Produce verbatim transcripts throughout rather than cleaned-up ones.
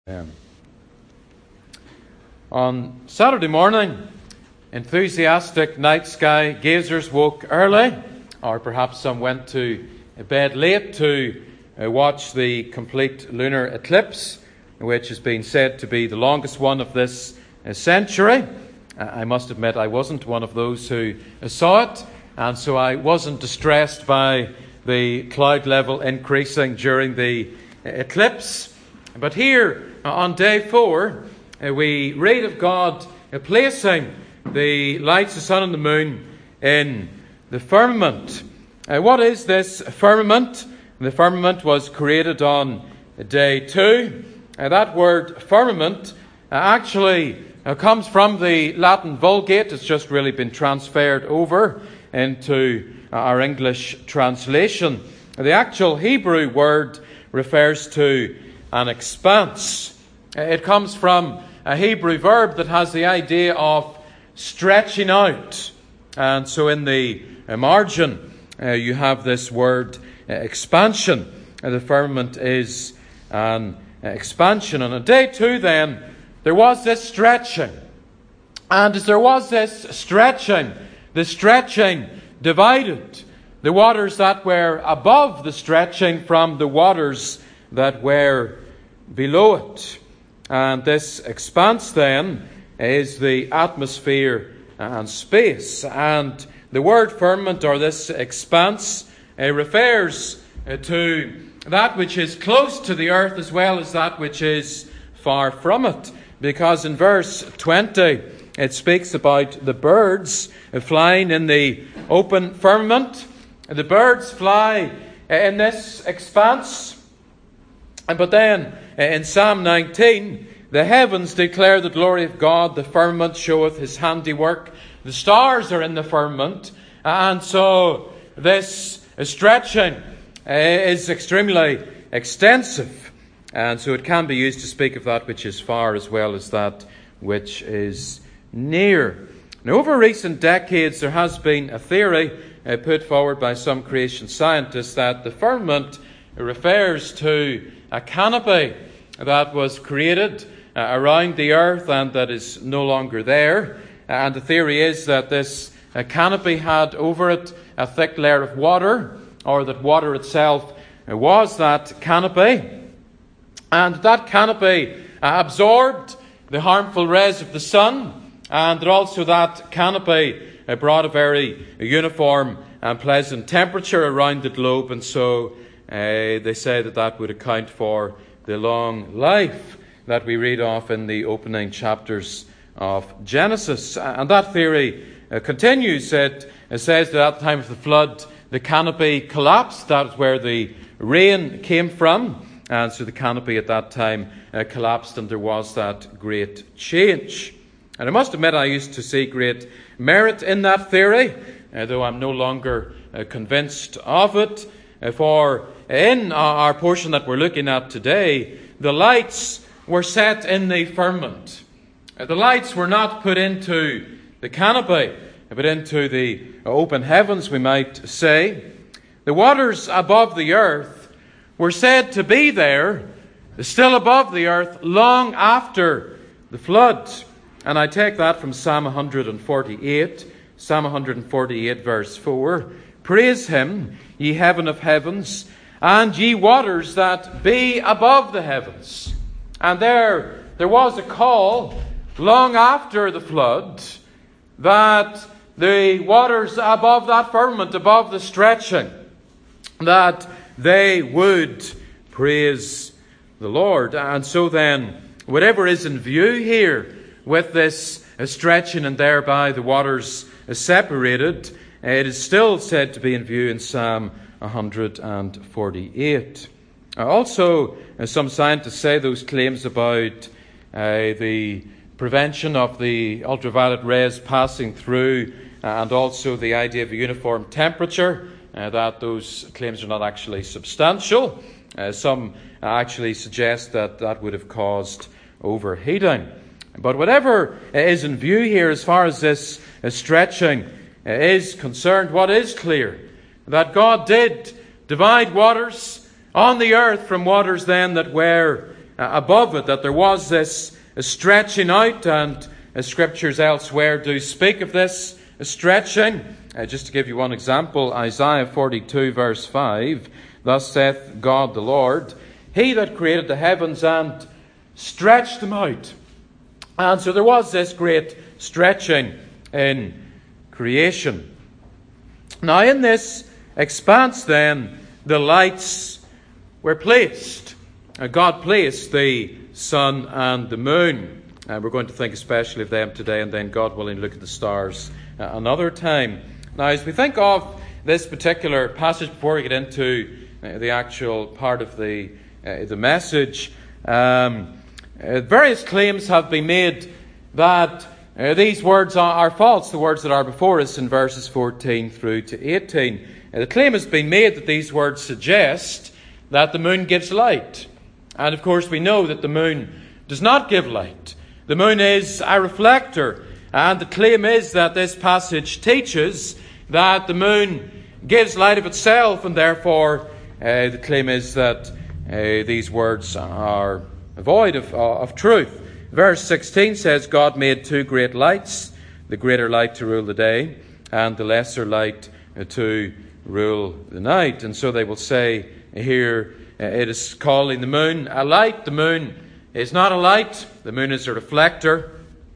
Um, on Saturday morning, enthusiastic night sky gazers woke early, or perhaps some went to bed late to uh, watch the complete lunar eclipse, which has been said to be the longest one of this uh, century. Uh, I must admit I wasn't one of those who uh, saw it, and so I wasn't distressed by the cloud level increasing during the uh, eclipse. But here, uh, on day four, uh, we read of God uh, placing the lights, the sun and the moon in the firmament. Uh, what is this firmament? The firmament was created on day two. Uh, that word firmament uh, actually uh, comes from the Latin Vulgate. It's just really been transferred over into uh, our English translation. The actual Hebrew word refers to an expanse. Uh, it comes from a Hebrew verb that has the idea of stretching out. And so in the uh, margin, uh, you have this word uh, expansion. Uh, the firmament is an uh, expansion. And on day two, then, there was this stretching. And as there was this stretching, the stretching divided the waters that were above the stretching from the waters that were below it. And this expanse, then, is the atmosphere and space. And the word firmament, or this expanse, uh, refers uh, to that which is close to the earth as well as that which is far from it. Because in verse twenty, it speaks about the birds flying in the open firmament. The birds fly in this expanse. But then in Psalm nineteen, the heavens declare the glory of God, the firmament showeth his handiwork. The stars are in the firmament. And so this stretching is extremely extensive. And so it can be used to speak of that which is far as well as that which is near. Now, over recent decades, there has been a theory uh, put forward by some creation scientists that the firmament refers to a canopy that was created uh, around the earth and that is no longer there. And the theory is that this uh, canopy had over it a thick layer of water, or that water itself uh, was that canopy. And that canopy uh, absorbed the harmful rays of the sun, and that also that canopy uh, brought a very uniform and pleasant temperature around the globe, and so Uh, they say that that would account for the long life that we read of in the opening chapters of Genesis. And that theory uh, continues. It, it says that at the time of the flood, the canopy collapsed. That is where the rain came from. And so the canopy at that time uh, collapsed, and there was that great change. And I must admit, I used to see great merit in that theory, uh, though I'm no longer uh, convinced of it. Uh, for in our portion that we're looking at today, the lights were set in the firmament. Uh, the lights were not put into the canopy, but into the open heavens, we might say. The waters above the earth were said to be there, still above the earth, long after the flood. And I take that from Psalm one forty-eight, Psalm one forty-eight verse four. Praise him, ye heaven of heavens, and ye waters that be above the heavens. And there, there was a call long after the flood that the waters above that firmament, above the stretching, that they would praise the Lord. And so then, whatever is in view here with this stretching and thereby the waters separated, it is still said to be in view in Psalm one forty-eight. Also, some scientists say those claims about uh, the prevention of the ultraviolet rays passing through, and also the idea of a uniform temperature, uh, that those claims are not actually substantial. Uh, some actually suggest that that would have caused overheating. But whatever is in view here as far as this uh, stretching is concerned, what is clear? That God did divide waters on the earth from waters then that were uh, above it, that there was this uh, stretching out, and uh, scriptures elsewhere do speak of this uh, stretching. Uh, just to give you one example, Isaiah forty-two verse five, thus saith God the Lord, He that created the heavens and stretched them out. And so there was this great stretching in creation. Now in this expanse then, the lights were placed. Uh, God placed the sun and the moon. And uh, we're going to think especially of them today, and then God willing look at the stars uh, another time. Now as we think of this particular passage, before we get into uh, the actual part of the, uh, the message, um, uh, various claims have been made that uh, these words are, are false, the words that are before us in verses fourteen through to eighteen. Uh, the claim has been made that these words suggest that the moon gives light. And of course we know that the moon does not give light. The moon is a reflector. And the claim is that this passage teaches that the moon gives light of itself, and therefore uh, the claim is that uh, these words are void of, of truth. Verse sixteen says, God made two great lights, the greater light to rule the day, and the lesser light to rule the night. And so they will say here, uh, it is calling the moon a light. The moon is not a light. The moon is a reflector.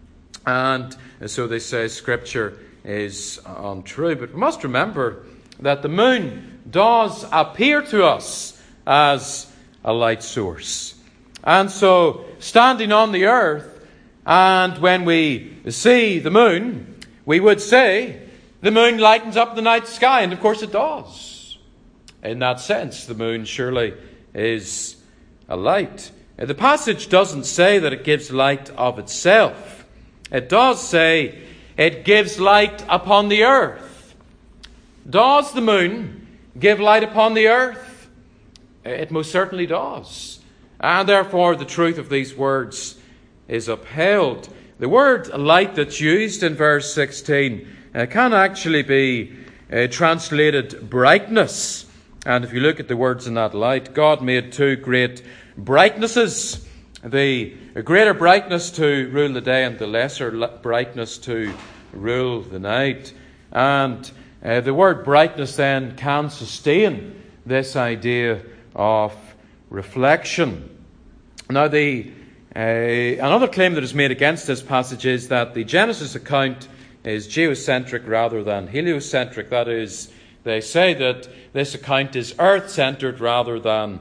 And so they say Scripture is untrue. But we must remember that the moon does appear to us as a light source. And so, standing on the earth, and when we see the moon, we would say the moon lightens up the night sky, and of course it does. In that sense, the moon surely is a light. The passage doesn't say that it gives light of itself. It does say it gives light upon the earth. Does the moon give light upon the earth? It most certainly does. And therefore the truth of these words is upheld. The word light that's used in verse sixteen uh, can actually be uh, translated brightness. And if you look at the words in that light, God made two great brightnesses. The greater brightness to rule the day, and the lesser brightness to rule the night. And uh, the word brightness then can sustain this idea of reflection. Now, the uh, another claim that is made against this passage is that the Genesis account is geocentric rather than heliocentric. That is, they say that this account is earth-centered rather than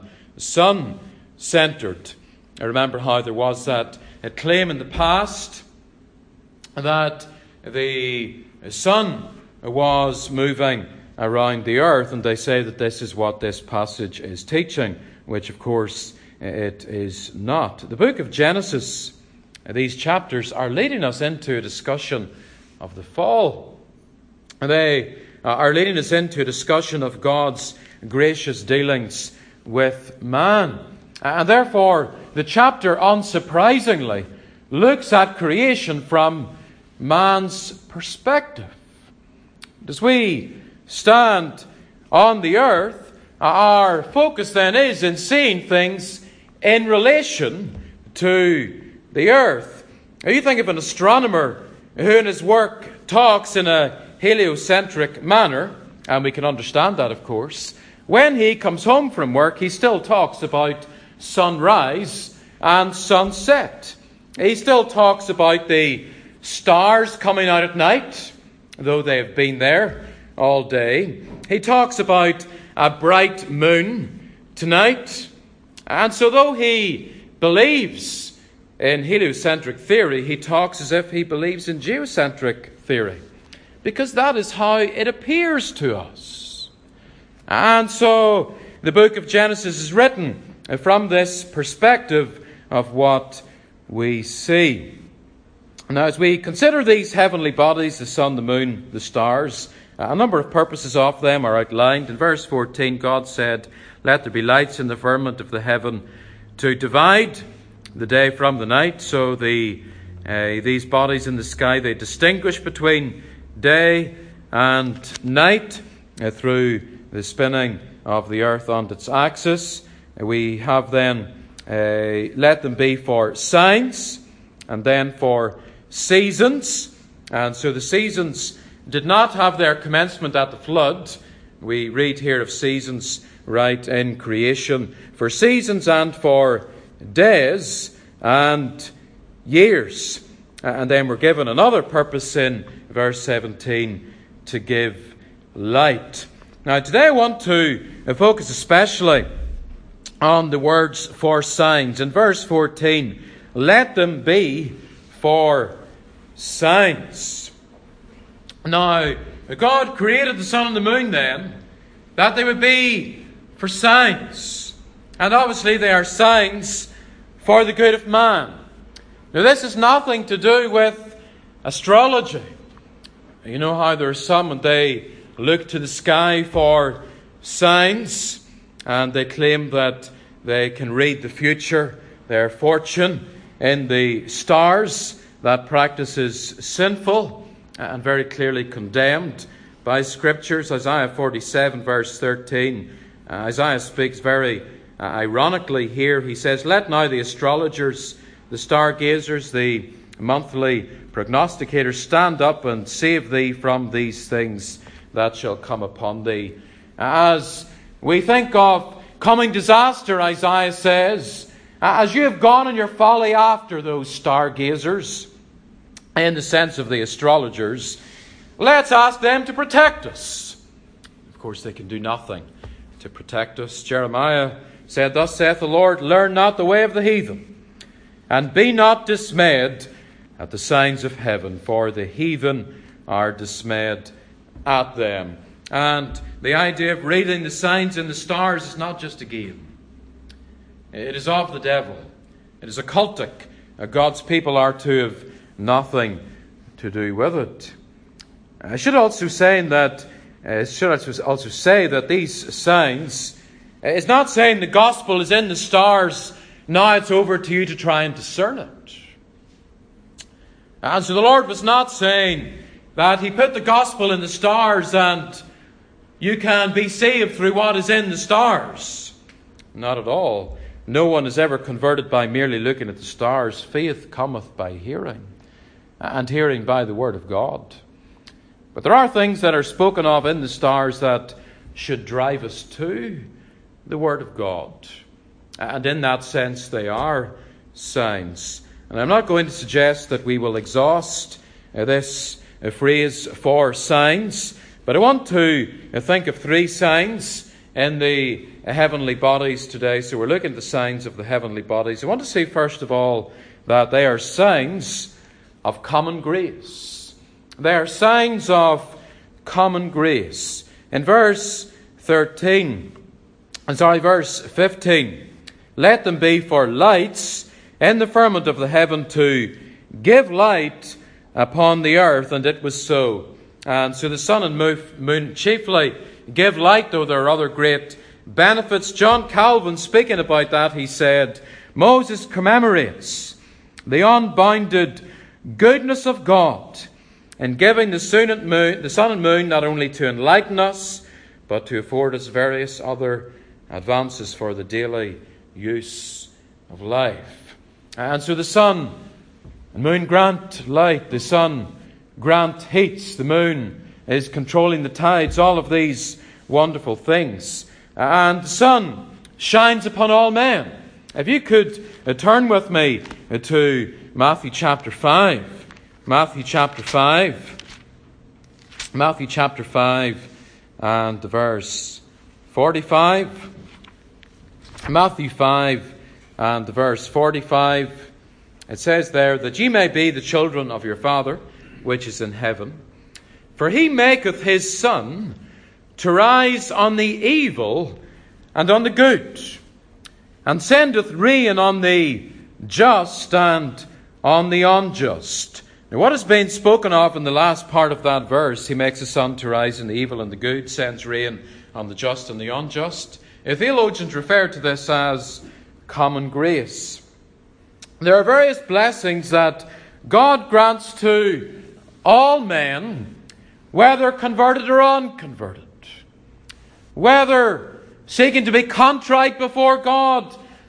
sun-centered. I remember how there was that a claim in the past that the sun was moving around the earth, and they say that this is what this passage is teaching, which of course it is not. The book of Genesis, these chapters are leading us into a discussion of the fall. They are leading us into a discussion of God's gracious dealings with man. And therefore, the chapter, unsurprisingly, looks at creation from man's perspective. As we stand on the earth, our focus then is in seeing things in relation to the earth. Now, you think of an astronomer who in his work talks in a heliocentric manner, and we can understand that, of course. When he comes home from work, he still talks about sunrise and sunset. He still talks about the stars coming out at night, though they have been there all day. He talks about a bright moon tonight. And so though he believes in heliocentric theory, he talks as if he believes in geocentric theory, because that is how it appears to us. And so the book of Genesis is written from this perspective of what we see. Now, as we consider these heavenly bodies, the sun, the moon, the stars, a number of purposes of them are outlined. In verse fourteen, God said, "Let there be lights in the firmament of the heaven to divide the day from the night." So the uh, these bodies in the sky, they distinguish between day and night uh, through the spinning of the earth on its axis. Uh, we have then Uh, let them be for signs, and then for seasons. And so the seasons did not have their commencement at the flood. We read here of seasons right in creation. For seasons and for days and years. And then we're given another purpose in verse seventeen, to give light. Now today I want to focus especially on the words for signs. In verse fourteen, let them be for signs. Now, God created the sun and the moon then, that they would be for signs. And obviously they are signs for the good of man. Now this has nothing to do with astrology. You know how there are some, and they look to the sky for signs, and they claim that they can read the future, their fortune in the stars. That practice is sinful and very clearly condemned by Scriptures. Isaiah forty-seven verse thirteen, uh, Isaiah speaks very uh, ironically here. He says, let now the astrologers, the stargazers, the monthly prognosticators stand up and save thee from these things that shall come upon thee. As we think of coming disaster, Isaiah says, as you have gone in your folly after those stargazers, in the sense of the astrologers, let's ask them to protect us. Of course, they can do nothing to protect us. Jeremiah said, thus saith the Lord, learn not the way of the heathen, and be not dismayed at the signs of heaven, for the heathen are dismayed at them. And the idea of reading the signs in the stars is not just a game. It is of the devil. It is occultic. God's people are to have nothing to do with it. I should also say that uh, should also say that these signs uh, is not saying the gospel is in the stars. Now it's over to you to try and discern it. And so the Lord was not saying that He put the gospel in the stars and you can be saved through what is in the stars. Not at all. No one is ever converted by merely looking at the stars. Faith cometh by hearing, and hearing by the word of God. But there are things that are spoken of in the stars that should drive us to the word of God. And in that sense, they are signs. And I'm not going to suggest that we will exhaust uh, this uh, phrase for signs, but I want to uh, think of three signs in the uh, heavenly bodies today. So we're looking at the signs of the heavenly bodies. I want to say, first of all, that they are signs of common grace. They are signs of common grace. In verse thirteen, I'm sorry, verse fifteen, let them be for lights in the firmament of the heaven to give light upon the earth. And it was so. And so the sun and moon chiefly give light, though there are other great benefits. John Calvin, speaking about that, he said, Moses commemorates the unbounded goodness of God in giving the sun and moon, the sun and moon not only to enlighten us, but to afford us various other advances for the daily use of life. And so the sun and moon grant light, the sun grant heats, the moon is controlling the tides, all of these wonderful things. And the sun shines upon all men. If you could uh, turn with me uh, to Matthew chapter five. Matthew chapter five. Matthew chapter five and verse forty-five. Matthew five and verse forty-five. It says there, that ye may be the children of your Father, which is in heaven. For he maketh his sun to rise on the evil and on the good, and sendeth rain on the just and on the unjust. Now, what has been spoken of in the last part of that verse, he makes the sun to rise on the evil and the good, sends rain on the just and the unjust. The theologians refer to this as common grace. There are various blessings that God grants to all men, whether converted or unconverted, whether seeking to be contrite before God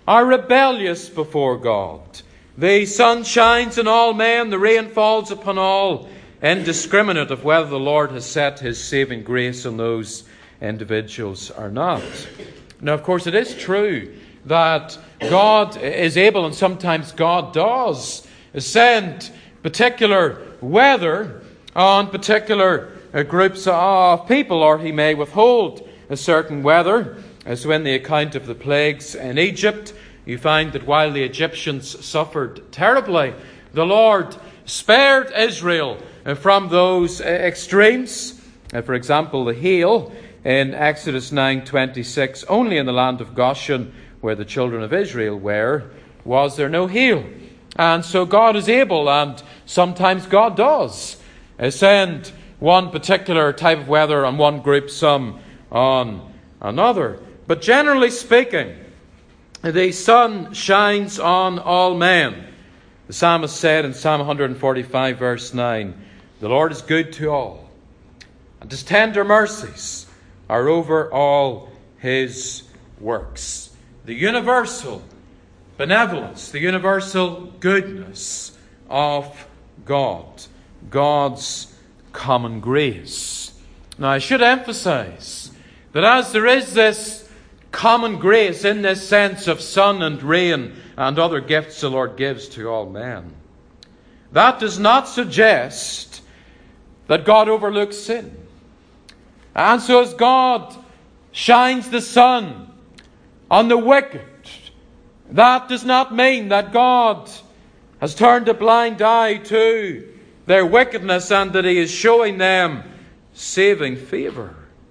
are rebellious before God. The sun shines on all men, the rain falls upon all, indiscriminate of whether the Lord has set his saving grace on those individuals or not. Now, of course, it is true that God is able, and sometimes God does, send particular weather on particular groups of people, or he may withhold a certain weather. As when the account of the plagues in Egypt, you find that while the Egyptians suffered terribly, the Lord spared Israel from those extremes. For example, the hail in Exodus nine twenty-six, only in the land of Goshen, where the children of Israel were, was there no hail. And so God is able, and sometimes God does, send one particular type of weather on one group, some on another. But generally speaking, the sun shines on all men. The psalmist said in Psalm one forty-five, verse nine, "The Lord is good to all, and his tender mercies are over all his works." The universal benevolence, the universal goodness of God, God's common grace. Now, I should emphasize that as there is this common grace in this sense of sun and rain and other gifts the Lord gives to all men, that does not suggest that God overlooks sin. And so as God shines the sun on the wicked, that does not mean that God has turned a blind eye to their wickedness and that he is showing them saving favour.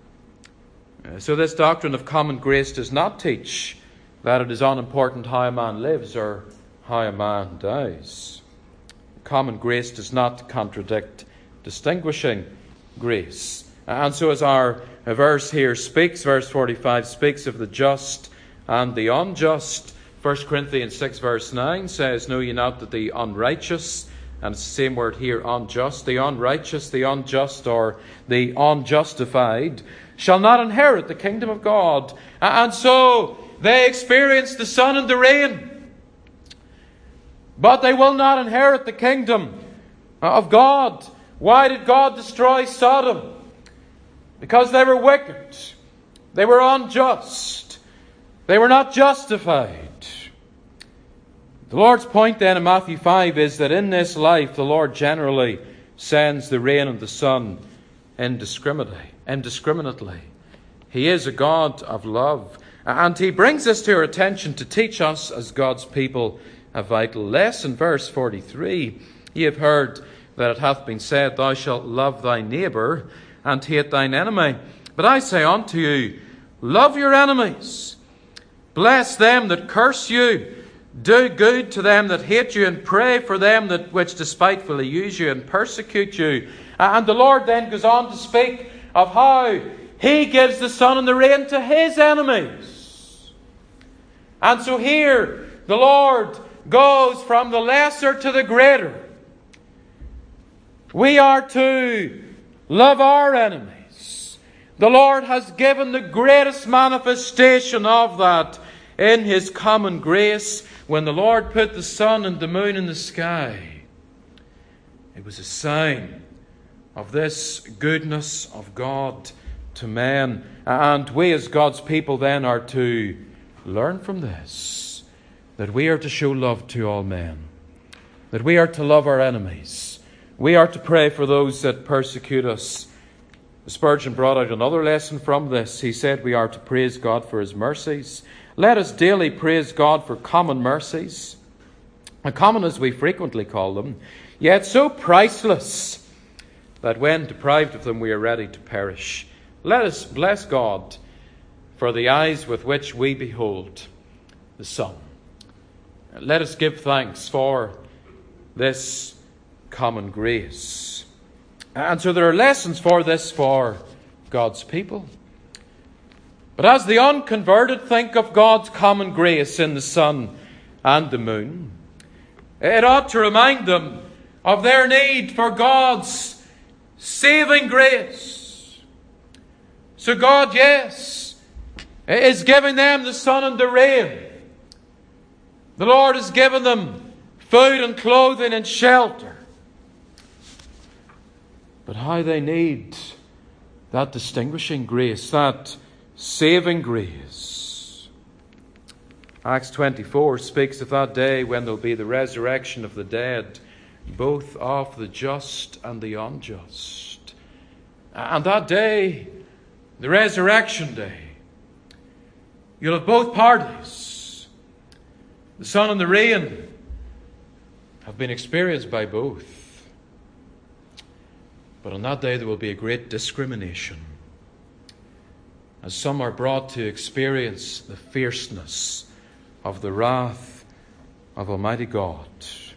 So this doctrine of common grace does not teach that it is unimportant how a man lives or how a man dies. Common grace does not contradict distinguishing grace. And so as our verse here speaks, verse forty-five speaks of the just and the unjust. First Corinthians six verse nine says, "Know ye not that the unrighteous," and it's the same word here, unjust, "the unrighteous, the unjust, or the unjustified, shall not inherit the kingdom of God." And so they experience the sun and the rain, but they will not inherit the kingdom of God. Why did God destroy Sodom? Because they were wicked. They were unjust. They were not justified. The Lord's point then in Matthew five is that in this life the Lord generally sends the rain and the sun indiscriminately. indiscriminately. He is a God of love. And he brings this to our attention to teach us as God's people a vital lesson. Verse forty-three, "Ye have heard that it hath been said, Thou shalt love thy neighbour and hate thine enemy. But I say unto you, love your enemies. Bless them that curse you. Do good to them that hate you, and pray for them that which despitefully use you and persecute you." And the Lord then goes on to speak of how he gives the sun and the rain to his enemies. And so here the Lord goes from the lesser to the greater. We are to love our enemies. The Lord has given the greatest manifestation of that in his common grace. When the Lord put the sun and the moon in the sky, it was a sign of this goodness of God to men. And we as God's people then are to learn from this, that we are to show love to all men, that we are to love our enemies, we are to pray for those that persecute us. Spurgeon brought out another lesson from this. He said we are to praise God for his mercies. Let us daily praise God for common mercies, common as we frequently call them, yet so priceless that when deprived of them we are ready to perish. Let us bless God for the eyes with which we behold the sun. Let us give thanks for this common grace. And so there are lessons for this for God's people. But as the unconverted think of God's common grace in the sun and the moon, it ought to remind them of their need for God's saving grace. So God, yes, is giving them the sun and the rain. The Lord has given them food and clothing and shelter. But how they need that distinguishing grace, that saving grace. Acts twenty-four speaks of that day when there will be the resurrection of the dead, both of the just and the unjust. And that day, the resurrection day, you'll have both parties. The sun and the rain have been experienced by both. But on that day there will be a great discrimination, as some are brought to experience the fierceness of the wrath of Almighty God.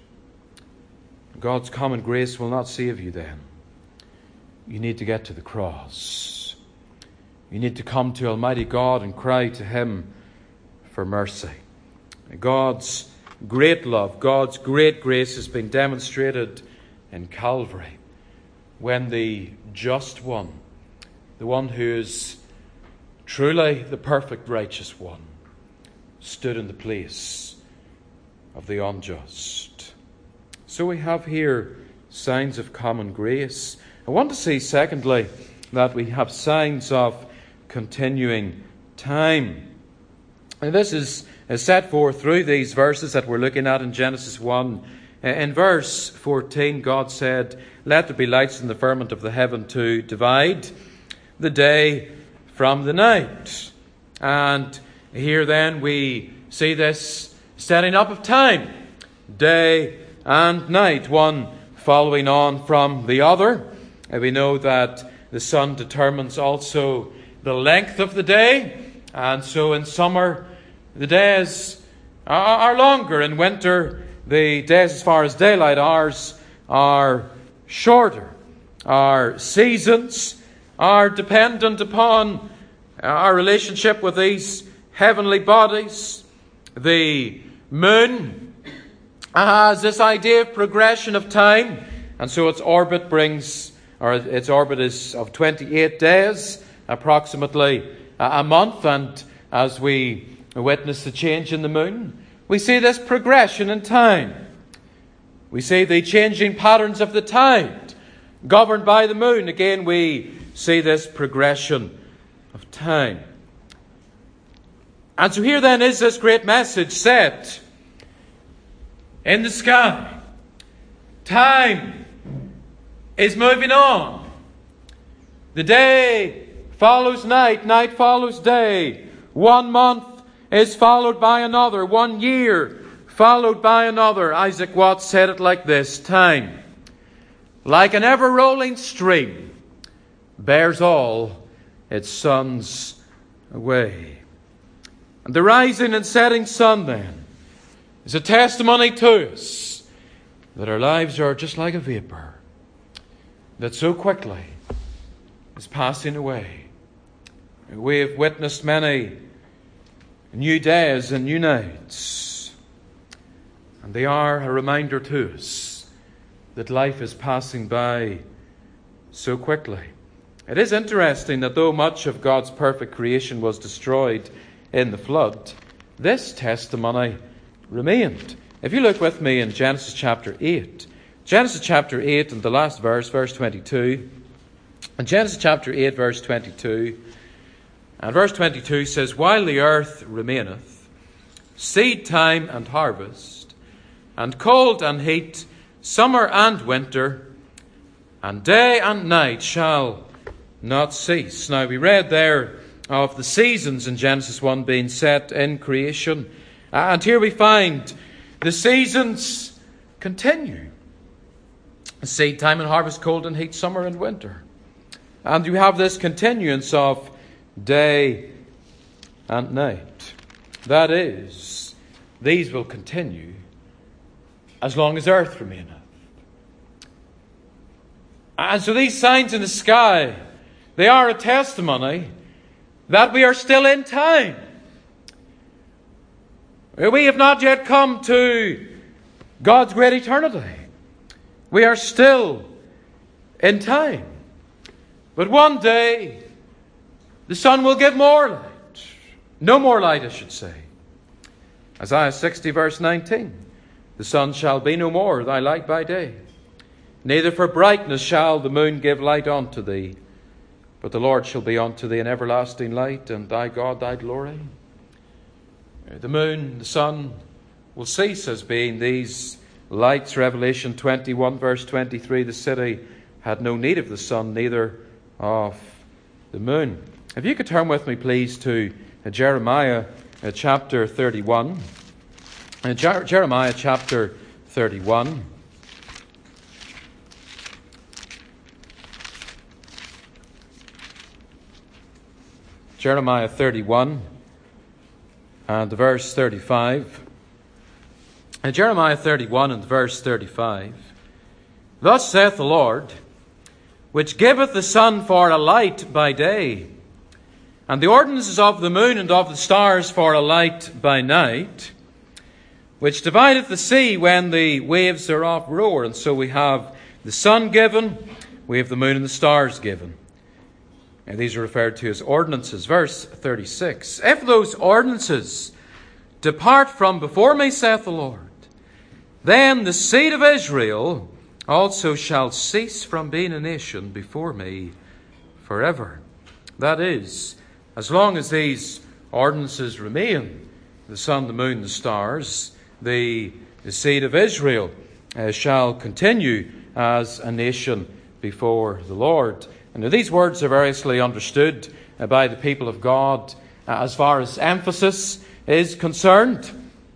God's common grace will not save you then. You need to get to the cross. You need to come to Almighty God and cry to Him for mercy. God's great love, God's great grace has been demonstrated in Calvary, when the just one, the one who is truly the perfect righteous one, stood in the place of the unjust. So we have here signs of common grace. I want to see, secondly, that we have signs of continuing time. And this is, is set forth through these verses that we're looking at in Genesis one. In verse fourteen, God said, "Let there be lights in the firmament of the heaven to divide the day from the night." And here then we see this setting up of time, day and night, one following on from the other. And we know that the sun determines also the length of the day, and so in summer the days are longer. In winter the days as far as daylight hours are shorter. Our seasons are dependent upon our relationship with these heavenly bodies. The moon has this idea of progression of time, and so its orbit brings, or its orbit is of twenty-eight days, approximately a month. And as we witness the change in the moon, we see this progression in time. We see the changing patterns of the tide governed by the moon. Again, we see this progression of time. And so here then is this great message set in the sky. Time is moving on. The day follows night, night follows day. One month is followed by another. One year followed by another. Isaac Watts said it like this: time, like an ever-rolling stream, bears all its sons away. And the rising and setting sun then is a testimony to us that our lives are just like a vapour that so quickly is passing away. We have witnessed many new days and new nights, and they are a reminder to us that life is passing by so quickly. It is interesting that though much of God's perfect creation was destroyed in the flood, this testimony remained. If you look with me in Genesis chapter eight, Genesis chapter eight and the last verse, verse twenty-two, in Genesis chapter eight, verse twenty-two, and verse twenty-two says, "While the earth remaineth, seed time and harvest, and cold and heat, summer and winter, and day and night shall not cease." Now we read there of the seasons in Genesis one being set in creation. And here we find the seasons continue. Seed time and harvest, cold and heat, summer and winter. And you have this continuance of day and night. That is, these will continue as long as earth remaineth. And so these signs in the sky, they are a testimony that we are still in time. We have not yet come to God's great eternity. We are still in time. But one day, the sun will give more light. No more light, I should say. Isaiah sixty verse nineteen. The sun shall be no more thy light by day, neither for brightness shall the moon give light unto thee. But the Lord shall be unto thee an everlasting light, and thy God thy glory. The moon, the sun will cease as being these lights. Revelation twenty-one verse twenty-three, the city had no need of the sun, neither of the moon. If you could turn with me, please, to Jeremiah uh, chapter thirty-one. Uh, Jer- Jeremiah chapter thirty-one. Jeremiah thirty-one and verse thirty-five. And Jeremiah thirty-one and verse thirty-five. Thus saith the Lord, which giveth the sun for a light by day, and the ordinances of the moon and of the stars for a light by night, which divideth the sea when the waves thereof roar. And so we have the sun given, we have the moon and the stars given. And these are referred to as ordinances. Verse thirty-six. If those ordinances depart from before me, saith the Lord, then the seed of Israel also shall cease from being a nation before me forever. That is, as long as these ordinances remain, the sun, the moon, the stars, the, the seed of Israel uh, shall continue as a nation before the Lord. And now these words are variously understood uh, by the people of God uh, as far as emphasis is concerned.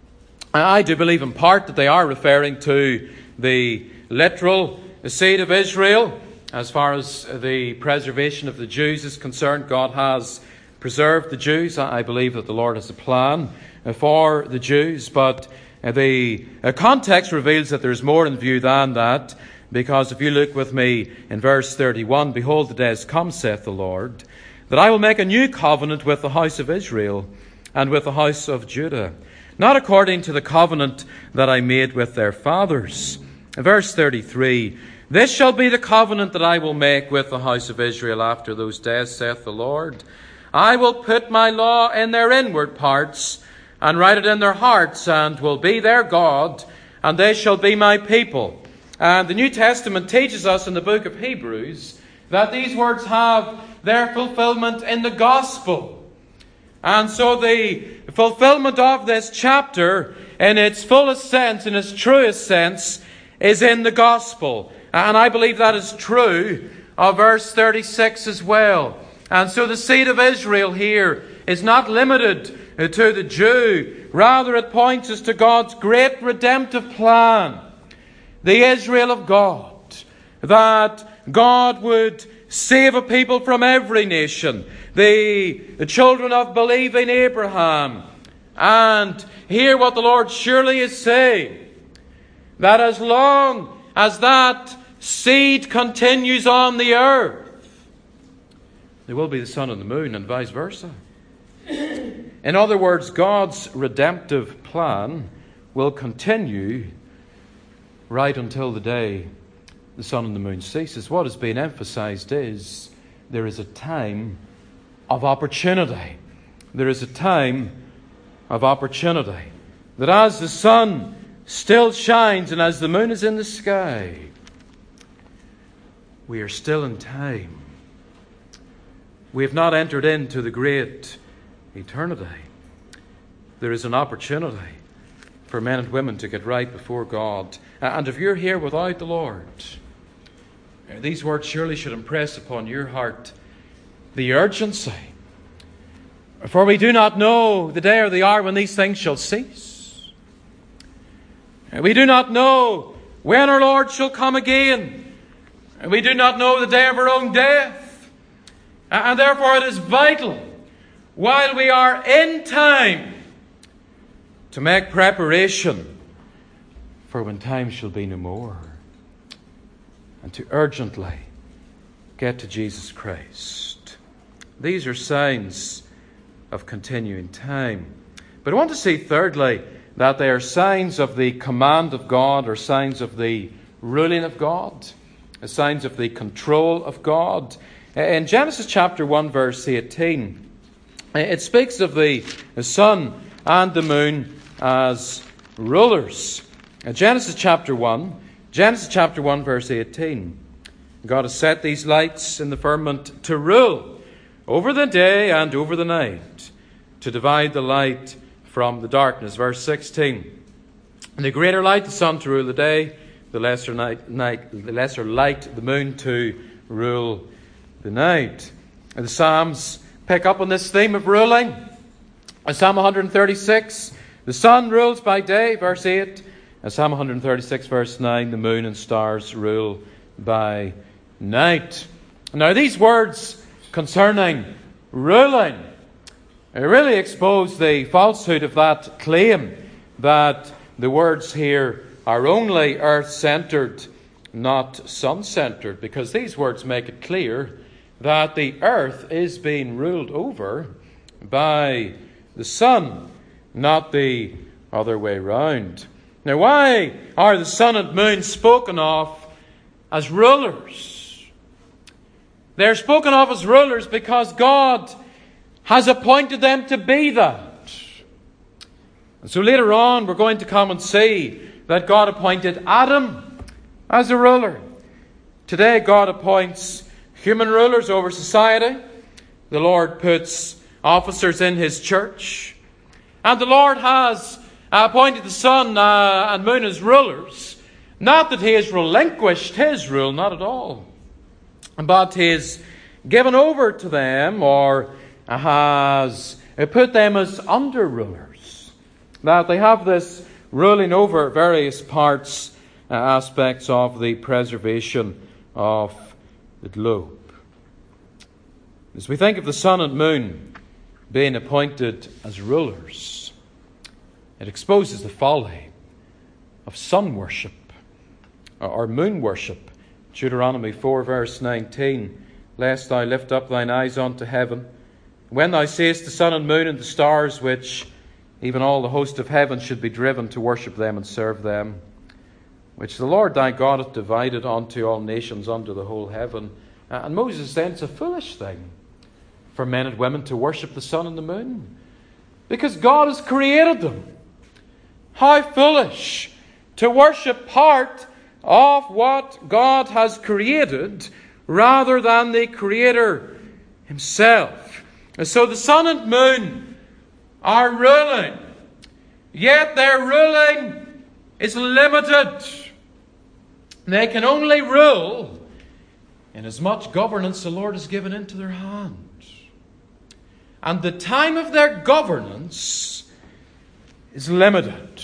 I do believe in part that they are referring to the literal seed of Israel. As far as the preservation of the Jews is concerned, God has preserved the Jews. I believe that the Lord has a plan for the Jews, but the context reveals that there's more in view than that, because if you look with me in verse thirty-one, behold, the days come, saith the Lord, that I will make a new covenant with the house of Israel and with the house of Judah, not according to the covenant that I made with their fathers. Verse thirty-three, this shall be the covenant that I will make with the house of Israel after those days, saith the Lord. I will put my law in their inward parts, and write it in their hearts, and will be their God, and they shall be my people. And the New Testament teaches us in the book of Hebrews that these words have their fulfillment in the gospel. And so the fulfillment of this chapter, in its fullest sense, in its truest sense, is in the gospel. And I believe that is true of verse thirty-six as well. And so the seed of Israel here is not limited to the Jew. Rather, it points us to God's great redemptive plan. The Israel of God. That God would save a people from every nation. The, the children of believing Abraham. And hear what the Lord surely is saying. That as long as that seed continues on the earth, there will be the sun and the moon, and vice versa. In other words, God's redemptive plan will continue right until the day the sun and the moon ceases. What is being emphasized is there is a time of opportunity. There is a time of opportunity. That as the sun still shines and as the moon is in the sky, we are still in time. We have not entered into the great eternity. There is an opportunity for men and women to get right before God. And if you're here without the Lord, these words surely should impress upon your heart the urgency. For we do not know the day or the hour when these things shall cease. We do not know when our Lord shall come again. We do not know the day of our own death. And therefore it is vital, while we are in time, to make preparation for when time shall be no more, and to urgently get to Jesus Christ. These are signs of continuing time. But I want to see, thirdly, that they are signs of the command of God, or signs of the ruling of God, signs of the control of God. In Genesis chapter one, verse eighteen, it speaks of the sun and the moon as rulers. In Genesis chapter one, Genesis chapter one, verse eighteen. God has set these lights in the firmament to rule over the day and over the night, to divide the light from the darkness. Verse sixteen. And the greater light, the sun to rule the day, the lesser night, night the lesser light, the moon to rule the night. And the Psalms pick up on this theme of ruling. In Psalm one thirty-six, the sun rules by day, verse eight. And Psalm one thirty-six, verse nine, the moon and stars rule by night. Now, these words concerning ruling really expose the falsehood of that claim that the words here are only earth-centered, not sun-centered, because these words make it clear that the earth is being ruled over by the sun, not the other way round. Now, why are the sun and moon spoken of as rulers? They're spoken of as rulers because God has appointed them to be that. And so later on, we're going to come and see that God appointed Adam as a ruler. Today, God appoints human rulers over society. The Lord puts officers in His church. And the Lord has appointed the sun uh, and moon as rulers. Not that He has relinquished His rule, not at all. But He has given over to them, or has put them as under rulers. That they have this ruling over various parts, uh, aspects of the preservation of the globe. As we think of the sun and moon being appointed as rulers, it exposes the folly of sun worship or moon worship. Deuteronomy four, verse nineteen, lest thou lift up thine eyes unto heaven, when thou seest the sun and moon and the stars, which even all the host of heaven should be driven to worship them and serve them, which the Lord thy God hath divided unto all nations under the whole heaven. And Moses said it's a foolish thing for men and women to worship the sun and the moon, because God has created them. How foolish to worship part of what God has created rather than the Creator Himself. And so the sun and moon are ruling, yet their ruling is limited. They can only rule in as much governance the Lord has given into their hand. And the time of their governance is limited.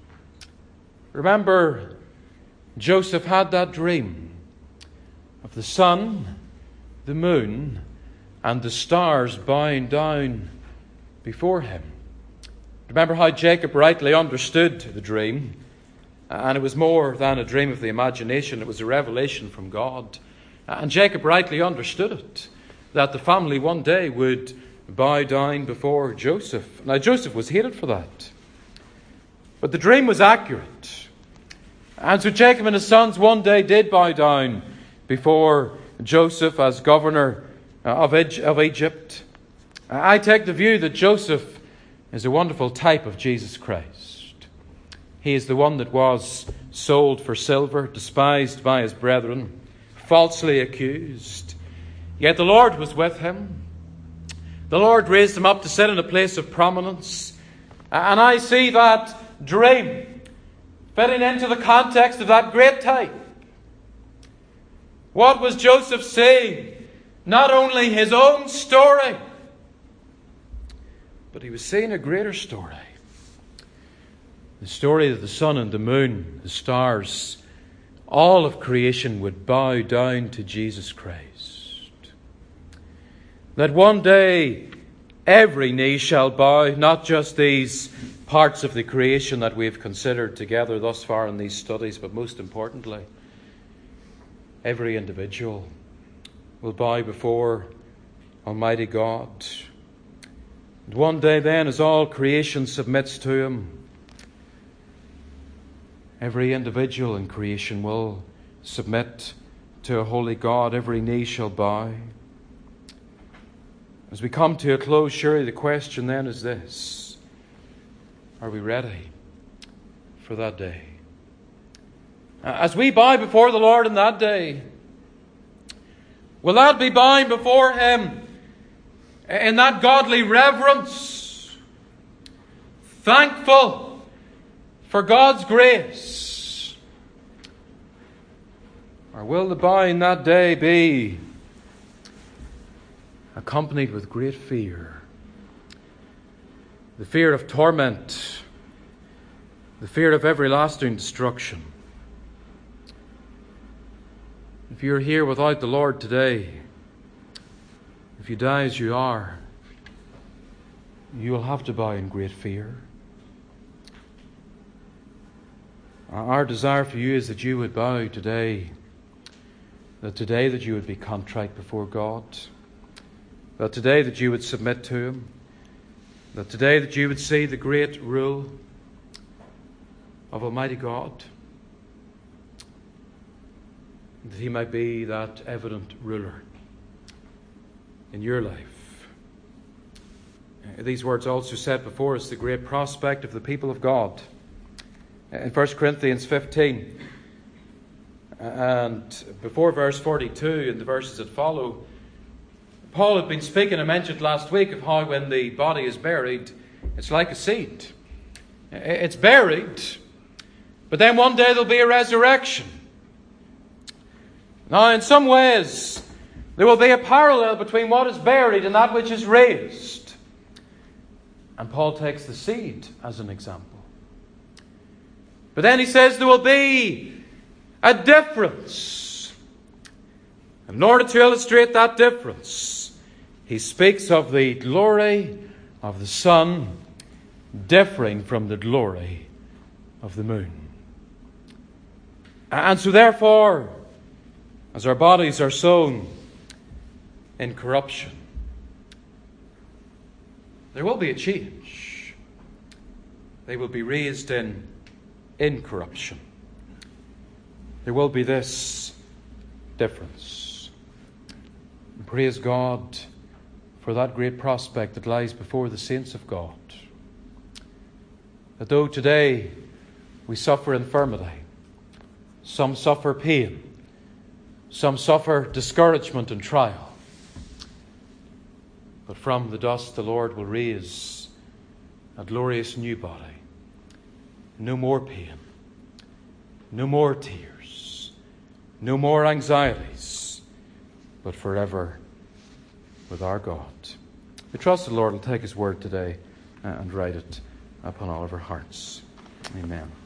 Remember, Joseph had that dream of the sun, the moon, and the stars bowing down before him. Remember how Jacob rightly understood the dream, and it was more than a dream of the imagination, it was a revelation from God. And Jacob rightly understood it, that the family one day would bow down before Joseph. Now, Joseph was hated for that, but the dream was accurate. And so Jacob and his sons one day did bow down before Joseph as governor of Egypt. I take the view that Joseph is a wonderful type of Jesus Christ. He is the one that was sold for silver, despised by his brethren, falsely accused. Yet the Lord was with him. The Lord raised him up to sit in a place of prominence. And I see that dream fitting into the context of that great type. What was Joseph saying? Not only his own story, but he was saying a greater story. The story that the sun and the moon, the stars, all of creation would bow down to Jesus Christ. That one day every knee shall bow, not just these parts of the creation that we've considered together thus far in these studies, but most importantly, every individual will bow before Almighty God. And one day then, as all creation submits to Him, every individual in creation will submit to a holy God. Every knee shall bow. As we come to a close, surely the question then is this: Are we ready for that day? As we bow before the Lord in that day, will that be bowing before Him in that godly reverence, thankful for God's grace? Or will the bowing that day be accompanied with great fear? The fear of torment, the fear of everlasting destruction. If you're here without the Lord today, if you die as you are, you will have to bow in great fear. Our desire for you is that you would bow today, that today that you would be contrite before God, that today that you would submit to Him, that today that you would see the great rule of Almighty God, that He might be that evident ruler in your life. These words also set before us the great prospect of the people of God. In First Corinthians fifteen, and before verse forty-two and the verses that follow, Paul had been speaking, I mentioned last week, of how when the body is buried, it's like a seed. It's buried, but then one day there'll be a resurrection. Now, in some ways, there will be a parallel between what is buried and that which is raised. And Paul takes the seed as an example. But then he says there will be a difference. And in order to illustrate that difference, he speaks of the glory of the sun differing from the glory of the moon. And so therefore, as our bodies are sown in corruption, there will be a change. They will be raised in incorruption. There will be this difference. And praise God for that great prospect that lies before the saints of God. That though today we suffer infirmity, some suffer pain, some suffer discouragement and trial, but from the dust the Lord will raise a glorious new body. No more pain, no more tears, no more anxieties, but forever with our God. We trust the Lord will take His word today and write it upon all of our hearts. Amen.